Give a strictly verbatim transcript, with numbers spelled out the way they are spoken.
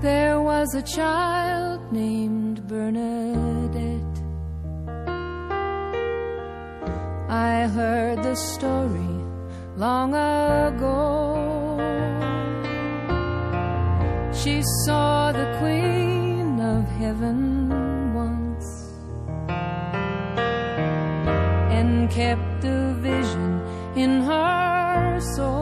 There was a child named Bernadette. I heard the story long ago. She saw the Queen of Heaven once and kept the vision in her soul.